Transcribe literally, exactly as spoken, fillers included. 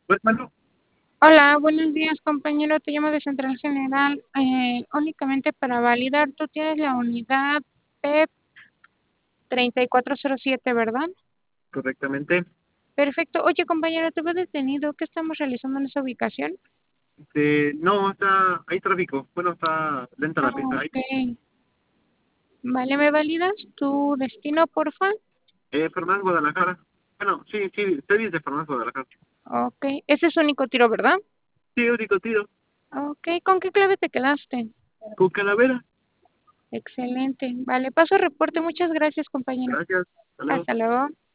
Pues bueno, Hola, buenos días, compañero. Te llamo de Central General. Eh, únicamente para validar, tú tienes la unidad P E P treinta y cuatro cero siete, ¿verdad? correctamente. Perfecto. Oye, compañero, te veo detenido. ¿Qué estamos realizando en esa ubicación? Este, no, está, hay tráfico. Bueno, está lenta Ah, la pista. Hay, ok. Vale, ¿me validas tu destino, porfa? eh, Fernández Guadalajara. Bueno, sí, sí, estoy bien de Fernández Guadalajara. Ok. Ese es su único tiro, ¿verdad? Sí, único tiro. Ok. ¿Con qué clave te quedaste? Con Calavera. Excelente. Vale, paso reporte. Muchas gracias, compañero. Gracias. Hasta luego. Hasta luego.